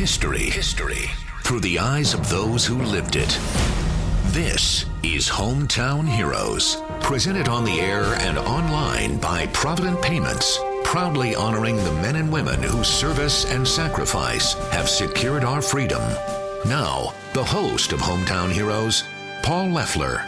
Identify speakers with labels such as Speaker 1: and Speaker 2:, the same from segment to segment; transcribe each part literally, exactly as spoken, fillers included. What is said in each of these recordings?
Speaker 1: History. History. Through the eyes of those who lived it. This is Hometown Heroes. Presented on the air and online by Provident Payments. Proudly honoring the men and women whose service and sacrifice have secured our freedom. Now, the host of Hometown Heroes, Paul Leffler.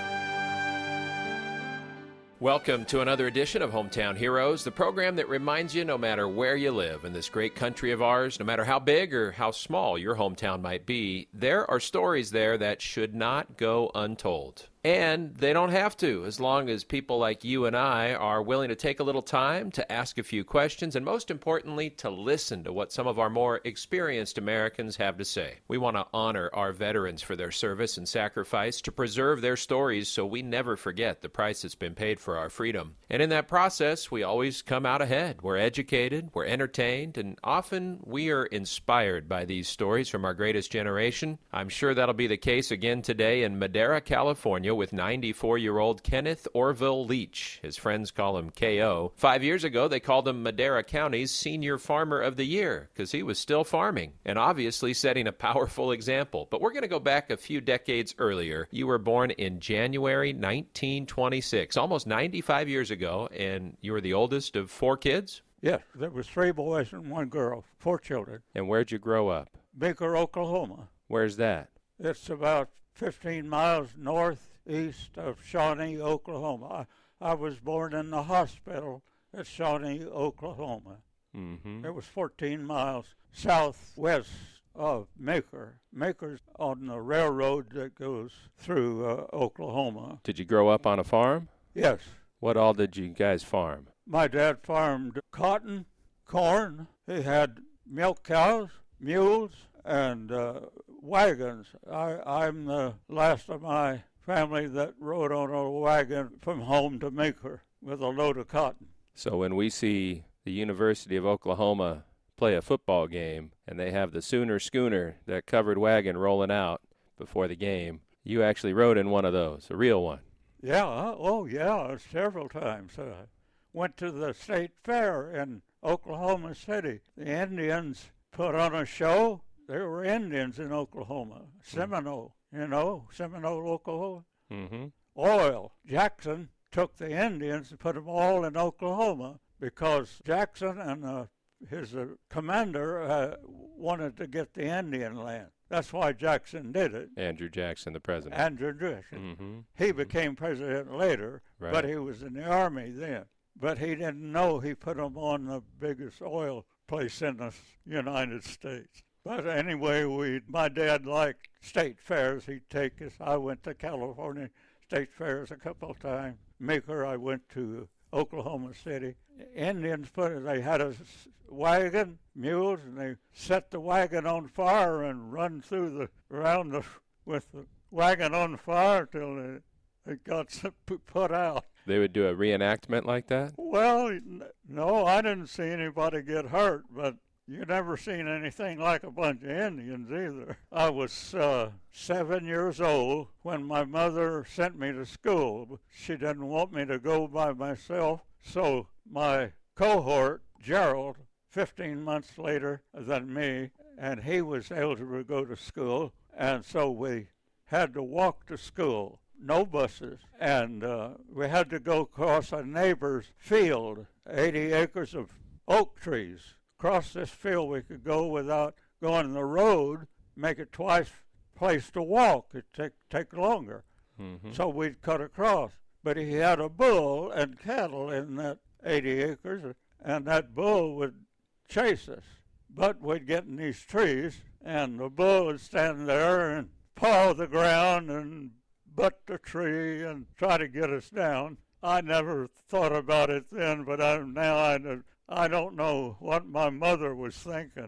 Speaker 2: Welcome to another edition of Hometown Heroes, the program that reminds you no matter where you live in this great country of ours, no matter how big or how small your hometown might be, there are stories there that should not go untold. And they don't have to, as long as people like you and I are willing to take a little time to ask a few questions, and most importantly, to listen to what some of our more experienced Americans have to say. We want to honor our veterans for their service and sacrifice, to preserve their stories so we never forget the price that's been paid for our freedom. And in that process, we always come out ahead. We're educated, we're entertained, and often we are inspired by these stories from our greatest generation. I'm sure that'll be the case again today in Madera, California, with ninety-four-year-old Kenneth Orville Leach. His friends call him K O. Five years ago, they called him Madera County's Senior Farmer of the Year because he was still farming and obviously setting a powerful example. But we're going to go back a few decades earlier. You were born in January nineteen twenty-six, almost ninety-five years ago, and you were the oldest of four kids?
Speaker 3: Yes, there was three boys and one girl, four children.
Speaker 2: And where'd you grow up?
Speaker 3: Baker, Oklahoma.
Speaker 2: Where's that?
Speaker 3: It's about fifteen miles northeast of Shawnee, Oklahoma. I, I was born in the hospital at Shawnee, Oklahoma.
Speaker 2: Mm-hmm.
Speaker 3: It was fourteen miles southwest of Maker. Maker's on the railroad that goes through uh, Oklahoma.
Speaker 2: Did you grow up on a farm?
Speaker 3: Yes.
Speaker 2: What all did you guys farm?
Speaker 3: My dad farmed cotton, corn. He had milk cows, mules, and uh, wagons. I, I'm the last of my family that rode on a wagon from home to Maker with a load of cotton.
Speaker 2: So when we see the University of Oklahoma play a football game and they have the Sooner Schooner, that covered wagon rolling out before the game, you actually rode in one of those, a real one.
Speaker 3: Yeah, oh yeah, several times. I went to the state fair in Oklahoma City. The Indians put on a show. There were Indians in Oklahoma, Seminole, you know, Seminole, Oklahoma.
Speaker 2: Mm-hmm.
Speaker 3: Oil. Jackson took the Indians and put them all in Oklahoma because Jackson and uh, his uh, commander uh, wanted to get the Indian land. That's why Jackson did it.
Speaker 2: Andrew Jackson, the president.
Speaker 3: Andrew Jackson.
Speaker 2: Mm-hmm.
Speaker 3: He became president later,
Speaker 2: right.
Speaker 3: But he was in the Army then. But he didn't know he put them on the biggest oil place in the United States. But anyway, we my dad liked state fairs. He'd take us. I went to California state fairs a couple of times. Maker, I went to Oklahoma City. Indians put it, they had a wagon, mules, and they set the wagon on fire and run through the, around the, with the wagon on fire till it, it got put out.
Speaker 2: They would do a reenactment like that?
Speaker 3: Well, no, I didn't see anybody get hurt, but you never seen anything like a bunch of Indians either. I was uh, seven years old when my mother sent me to school. She didn't want me to go by myself, so my cohort, Gerald, fifteen months later than me, and he was eligible to go to school, and so we had to walk to school. No buses, and uh, we had to go across a neighbor's field, eighty acres of oak trees. Across this field we could go without going the road, make it twice place to walk. It'd take, take longer.
Speaker 2: Mm-hmm.
Speaker 3: So we'd cut across. But he had a bull and cattle in that eighty acres, and that bull would chase us. But we'd get in these trees, and the bull would stand there and paw the ground and butt the tree and try to get us down. I never thought about it then, but I, now I, I don't know what my mother was thinking.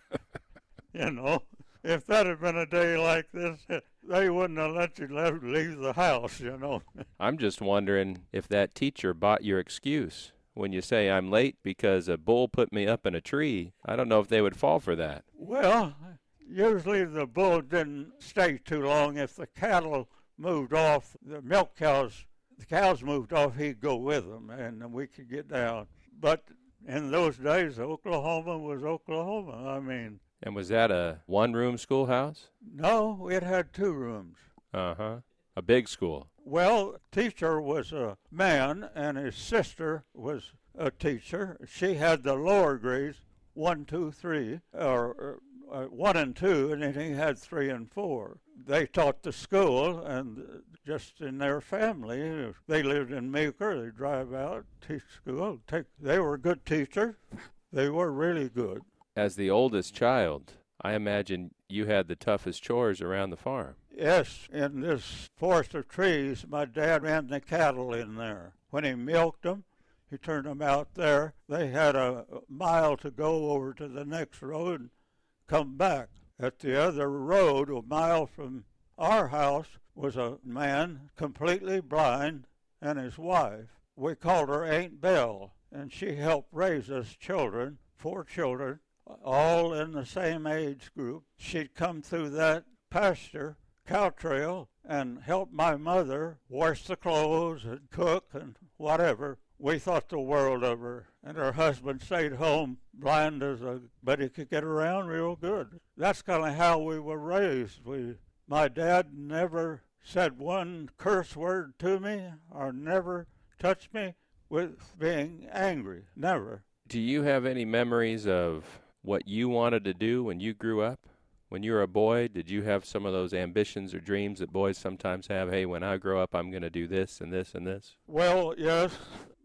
Speaker 3: You know, if that had been a day like this, they wouldn't have let you leave the house, you know.
Speaker 2: I'm just wondering if that teacher bought your excuse. When you say I'm late because a bull put me up in a tree, I don't know if they would fall for that.
Speaker 3: Well, usually the bull didn't stay too long. If the cattle moved off, the milk cows, the cows moved off, he'd go with them, and we could get down. But In those days, Oklahoma was Oklahoma. I mean.
Speaker 2: And was that a one-room schoolhouse?
Speaker 3: No, it had two rooms.
Speaker 2: Uh-huh. A big school.
Speaker 3: Well, teacher was a man, and his sister was a teacher. She had the lower grades, one, two, three, or uh, one and two, and then he had three and four. They taught the school, and just in their family, they lived in Meeker. They drive out, teach school. Take, they were good teachers. They were really good.
Speaker 2: As the oldest child, I imagine you had the toughest chores around the farm.
Speaker 3: Yes, in this forest of trees, my dad ran the cattle in there. When he milked them, he turned them out there. They had a mile to go over to the next road and come back. At the other road, a mile from our house, was a man completely blind and his wife. We called her Aunt Belle, and she helped raise us children, four children, all in the same age group. She'd come through that pasture, cow trail, and help my mother wash the clothes and cook and whatever. We thought the world of her. And her husband stayed home, blind as a, but he could get around real good. That's kind of how we were raised. We, my dad never said one curse word to me or never touched me with being angry. Never.
Speaker 2: Do you have any memories of what you wanted to do when you grew up? When you were a boy, did you have some of those ambitions or dreams that boys sometimes have? Hey, when I grow up, I'm going to do this and this and this.
Speaker 3: Well, yes.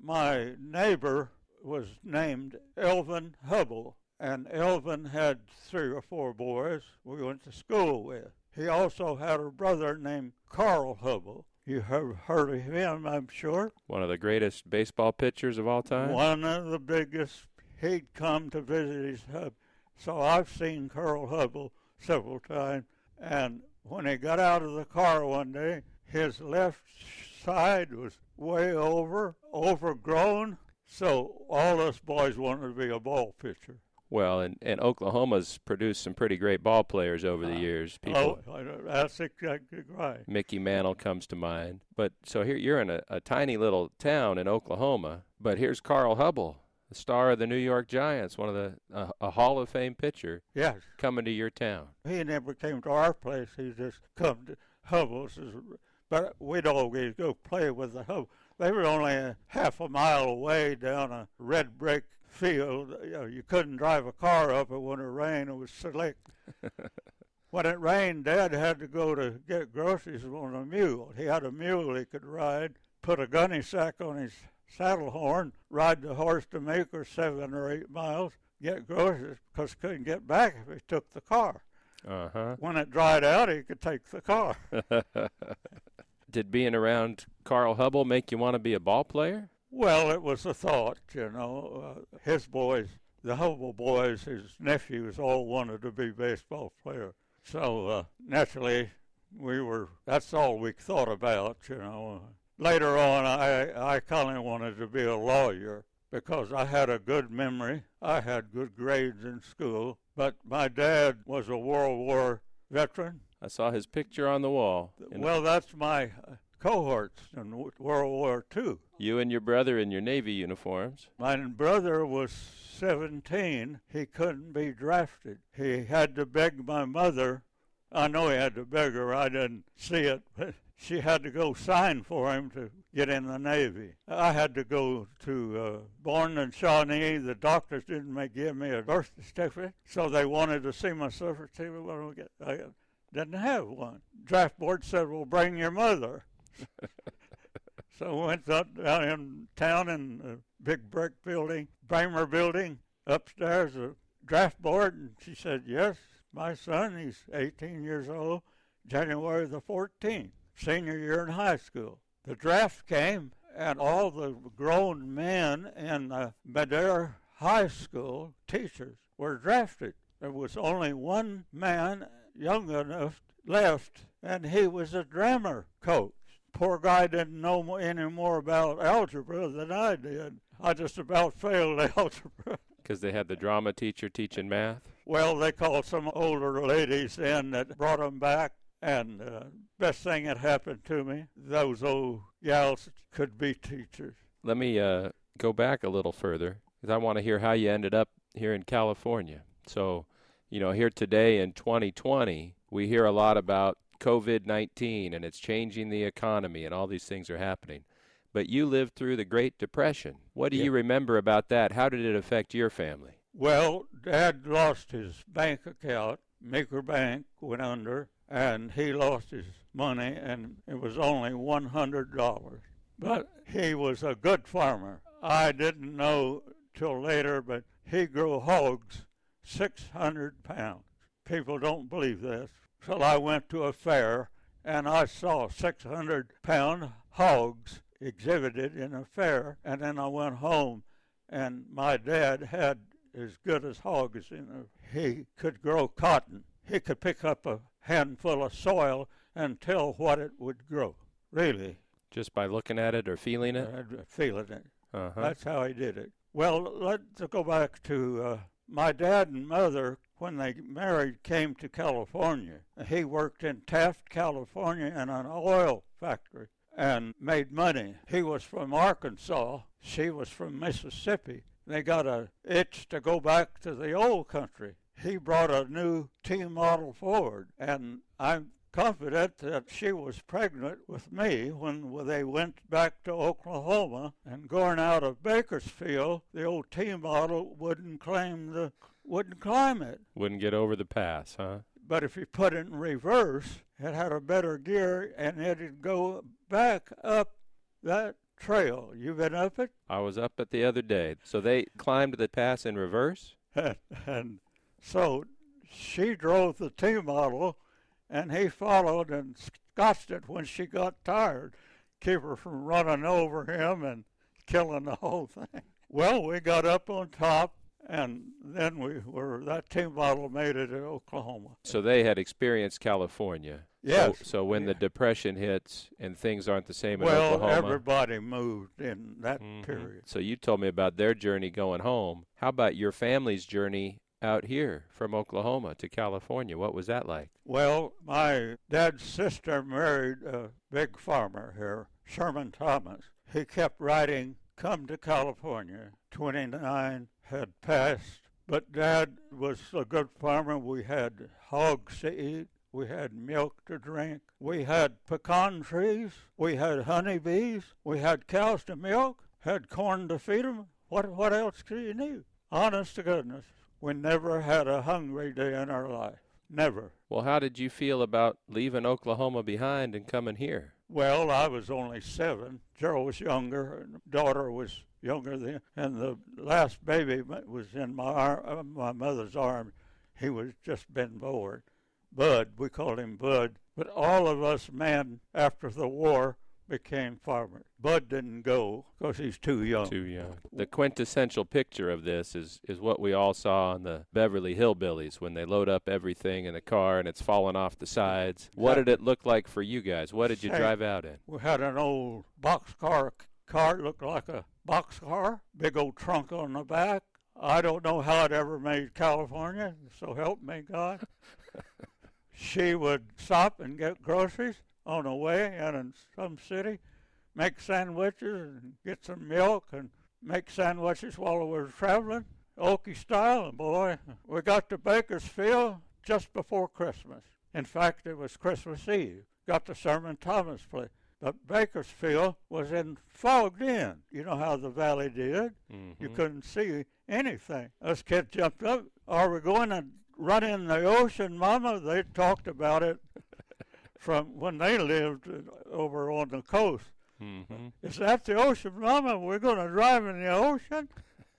Speaker 3: My neighbor was named Elvin Hubble, and Elvin had three or four boys we went to school with. He also had a brother named Carl Hubble. You have heard of him, I'm sure.
Speaker 2: One of the greatest baseball pitchers of all time?
Speaker 3: One of the biggest. He'd come to visit his hub. So I've seen Carl Hubble several times, and when he got out of the car one day, his left side was way over, overgrown, so all us boys wanted to be a ball pitcher.
Speaker 2: Well, and, and Oklahoma's produced some pretty great ball players over the years. People,
Speaker 3: oh, that's exactly right.
Speaker 2: Mickey Mantle comes to mind. But so here you're in a, a tiny little town in Oklahoma, but here's Carl Hubble, the star of the New York Giants, one of the uh, a Hall of Fame pitcher.
Speaker 3: Yes.
Speaker 2: Coming to your town.
Speaker 3: He never came to our place. He just come to Hubble's. But we'd always go play with the Hubble. They were only a half a mile away down a red brick field. You know, you couldn't drive a car up it when it rained. It was slick. When it rained, Dad had to go to get groceries on a mule. He had a mule he could ride, put a gunny sack on his saddle horn, ride the horse to Meeker seven or eight miles, get groceries, because he couldn't get back if he took the car.
Speaker 2: Uh-huh.
Speaker 3: When it dried out, he could take the car.
Speaker 2: Did being around Carl Hubble make you want to be a ball player?
Speaker 3: Well, it was a thought, you know. Uh, his boys, the Hubble boys, his nephews, all wanted to be baseball players. So, uh, naturally, we were, that's all we thought about, you know. Later on, I, I kind of wanted to be a lawyer because I had a good memory. I had good grades in school, but my dad was a World War veteran.
Speaker 2: I saw his picture on the wall.
Speaker 3: Well, that's my cohorts in World War Two.
Speaker 2: You and your brother in your Navy uniforms.
Speaker 3: My brother was seventeen. He couldn't be drafted. He had to beg my mother. I know he had to beg her. I didn't see it, but she had to go sign for him to get in the Navy. I had to go to, uh, born in Shawnee. The doctors didn't make, give me a birth certificate, so they wanted to see my certificate. Well, I didn't have one. Draft board said, well, bring your mother. So I went up down in town in the big brick building, Bramer building, upstairs, a draft board, and she said, yes, my son, he's eighteen years old, January the fourteenth, senior year in high school. The draft came, and all the grown men in the Madera High School teachers were drafted. There was only one man young enough left, and he was a drummer coach. Poor guy didn't know any more about algebra than I did. I just about failed algebra.
Speaker 2: Because they had the drama teacher teaching math?
Speaker 3: Well, they called some older ladies in that brought them back, and uh, best thing that happened to me, those old gals could be teachers.
Speaker 2: Let me uh, go back a little further. because I want to hear how you ended up here in California. So, you know, here today in twenty twenty, we hear a lot about COVID nineteen and it's changing the economy and all these things are happening. But you lived through the Great Depression. What do
Speaker 3: Yeah.
Speaker 2: you remember about that? How did it affect your family?
Speaker 3: Well, Dad lost his bank account. Meeker Bank went under, and he lost his money, and it was only one hundred dollars. But he was a good farmer. I didn't know till later, but he grew hogs six hundred pounds. People don't believe this. So I went to a fair, and I saw six hundred pound hogs exhibited in a fair, and then I went home, and my dad had as good as hogs. You know, he could grow cotton. He could pick up a handful of soil and tell what it would grow. Really,
Speaker 2: Just by looking at it or feeling it?
Speaker 3: uh, feeling it.
Speaker 2: Uh-huh.
Speaker 3: That's how he did it. Well, let's go back to uh, my dad and mother. When they married, came to California. He worked in Taft, California, in an oil factory and made money. He was from Arkansas. She was from Mississippi. They got an itch to go back to the old country. He brought a new T model Ford, and I'm confident that she was pregnant with me when they went back to Oklahoma. And going out of Bakersfield, the old T model wouldn't claim the wouldn't climb it.
Speaker 2: Wouldn't get over the pass, huh?
Speaker 3: But if you put it in reverse, it had a better gear, and it'd go back up that trail. You been up it?
Speaker 2: I was up it the other day. So they climbed the pass in reverse?
Speaker 3: And, and so she drove the T model, and he followed and scotched it when she got tired, keep her from running over him and killing the whole thing. Well, we got up on top, and then we were, that T model made it in Oklahoma.
Speaker 2: So they had experienced California.
Speaker 3: Yes.
Speaker 2: So, so when the Depression hits and things aren't the same in
Speaker 3: Well,
Speaker 2: Oklahoma.
Speaker 3: everybody moved in that
Speaker 2: Mhm.
Speaker 3: period.
Speaker 2: So you told me about their journey going home. How about your family's journey out here from Oklahoma to California? What was that like?
Speaker 3: Well, my dad's sister married a big farmer here, Sherman Thomas. He kept writing, "Come to California." twenty-nine had passed, but Dad was a good farmer. We had hogs to eat. We had milk to drink. We had pecan trees. We had honeybees. We had cows to milk. Had corn to feed them. What, what else could you need? Honest to goodness, we never had a hungry day in our life. Never.
Speaker 2: Well, how did you feel about leaving Oklahoma behind and coming here?
Speaker 3: Well, I was only seven. Gerald was younger, and daughter was younger than, and the last baby was in my arm, my mother's arm. He was just been born. Bud, we called him Bud. But all of us men after the war became farmers. Bud didn't go because he's too young.
Speaker 2: Too young. The quintessential picture of this is, is what we all saw on the Beverly Hillbillies when they load up everything in the car and it's falling off the sides. What did it look like for you guys? What did you
Speaker 3: Hey,
Speaker 2: drive out in?
Speaker 3: We had an old boxcar car, looked like a boxcar, big old trunk on the back. I don't know how it ever made California, so help me God. She would stop and get groceries on the way and in some city, make sandwiches and get some milk and make sandwiches while we were traveling, Okie style. And boy, we got to Bakersfield just before Christmas. In fact, it was Christmas Eve. Got to Sherman Thomas place. But Bakersfield was in fogged in. You know how the valley did.
Speaker 2: Mm-hmm.
Speaker 3: You couldn't see anything. Us kids jumped up. Are we going to run in the ocean, Mama? They talked about it from when they lived over on the coast.
Speaker 2: Mm-hmm.
Speaker 3: Is that the ocean, Mama? We're going to drive in the ocean?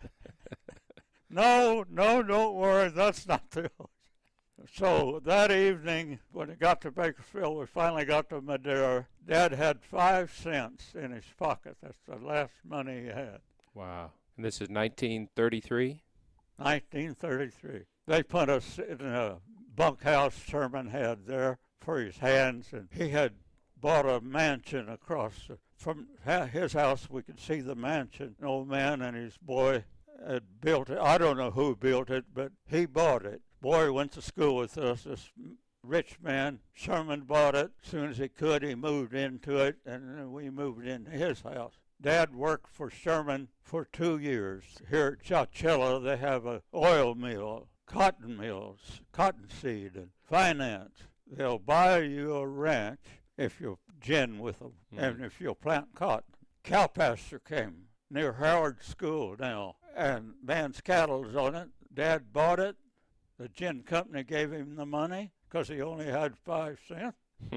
Speaker 3: No, no, don't worry. That's not the ocean. So that evening, when it got to Bakersfield, we finally got to Madera. Dad had five cents in his pocket. That's the last money he had.
Speaker 2: Wow. And this is nineteen thirty-three?
Speaker 3: nineteen thirty-three. They put us in a bunkhouse Sherman had there for his hands, and he had bought a mansion across the, from his house. We could see the mansion. An old man and his boy had built it. I don't know who built it, but he bought it. Boy went to school with us, this rich man. Sherman bought it. As soon as he could, he moved into it, and then we moved into his house. Dad worked for Sherman for two years. Here at Chowchilla, they have an oil mill, cotton mills, cottonseed, and finance. They'll buy you a ranch if you'll gin with them, mm. and if you'll plant cotton. Cow pasture came near Howard School now, and man's cattle's on it. Dad bought it. The gin company gave him the money because he only had five cents.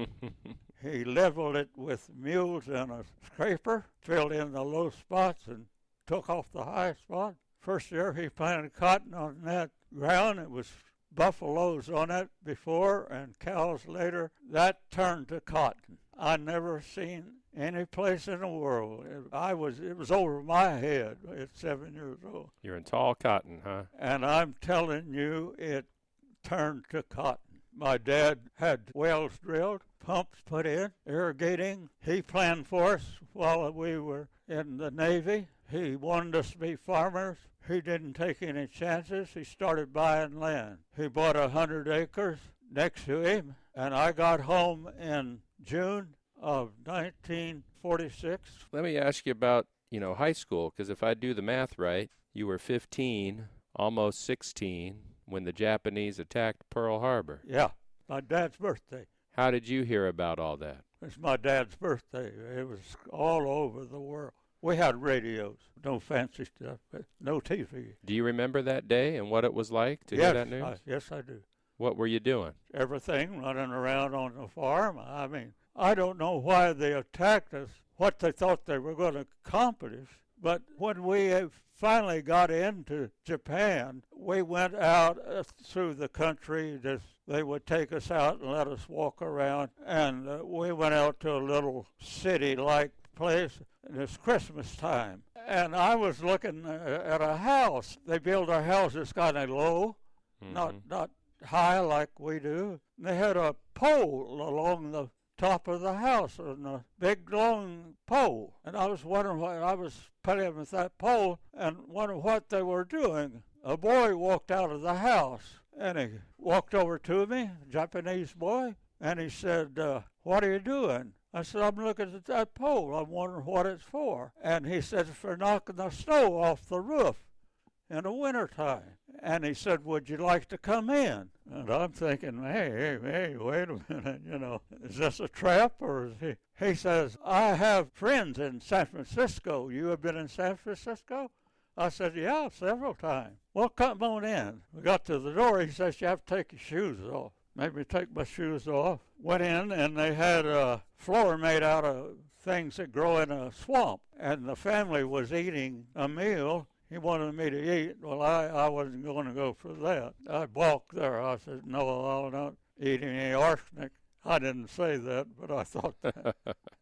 Speaker 3: He leveled it with mules and a scraper, filled in the low spots, and took off the high spot. First year he planted cotton on that ground. It was buffaloes on it before and cows later. That turned to cotton. I never seen any place in the world. It, I was, it was over my head at seven years old.
Speaker 2: You're in tall cotton, huh?
Speaker 3: And I'm telling you, it turned to cotton. My dad had wells drilled, pumps put in, irrigating. He planned for us while we were in the Navy. He wanted us to be farmers. He didn't take any chances. He started buying land. He bought a hundred acres next to him, and I got home in June of nineteen forty-six.
Speaker 2: Let me ask you about, you know, high school, because if I do the math right, you were fifteen, almost sixteen, when the Japanese attacked Pearl Harbor.
Speaker 3: Yeah, my dad's birthday.
Speaker 2: How did you hear about all that?
Speaker 3: It's my dad's birthday. It was all over the world. We had radios, no fancy stuff, but no T V.
Speaker 2: Do you remember that day and what it was like to
Speaker 3: yes,
Speaker 2: hear that news?
Speaker 3: I, yes, I do.
Speaker 2: What were you doing?
Speaker 3: Everything, running around on the farm. I mean, I don't know why they attacked us, what they thought they were going to accomplish, but when we finally got into Japan, we went out uh, through the country. Just, they would take us out and let us walk around, and uh, we went out to a little city-like place. And it's Christmas time, and I was looking uh, at a house. They build our houses kind of low, mm-hmm. not not high like we do. And they had a pole along the top of the house, and a big long pole. And I was wondering what I was playing with that pole, and wondering what they were doing. A boy walked out of the house, and he walked over to me, a Japanese boy, and he said, uh, "What are you doing?" I said, "I'm looking at that pole. I'm wondering what it's for." And he said, "It's for knocking the snow off the roof in the wintertime." And he said, "Would you like to come in?" And I'm thinking, hey, hey, hey, wait a minute, you know, is this a trap or is he? He says, "I have friends in San Francisco. You have been in San Francisco?" I said, "Yeah, several times." "Well, come on in." We got to the door. He says, "You have to take your shoes off." Made me take my shoes off. Went in, and they had a floor made out of things that grow in a swamp. And the family was eating a meal. He wanted me to eat. Well, I, I wasn't going to go for that. I balked there. I said, "No, I'll not eat any arsenic." I didn't say that, but I thought that.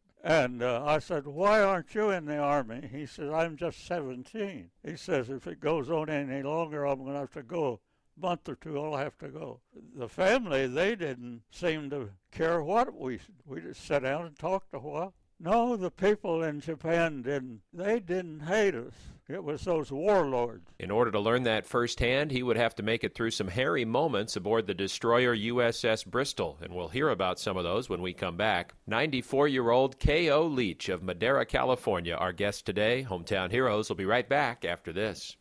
Speaker 3: And uh, I said, "Why aren't you in the Army?" He said, "I'm just seventeen. He says, "If it goes on any longer, I'm going to have to go. Month or two, I'll have to go." The family, they didn't seem to care what we we just sat down and talked a while. No, the people in Japan didn't. They didn't hate us. It was those warlords.
Speaker 2: In order to learn that firsthand, he would have to make it through some hairy moments aboard the destroyer U S S Bristol, and we'll hear about some of those when we come back. ninety-four-year-old K O Leach of Madera, California, our guest today. Hometown Heroes will be right back after this.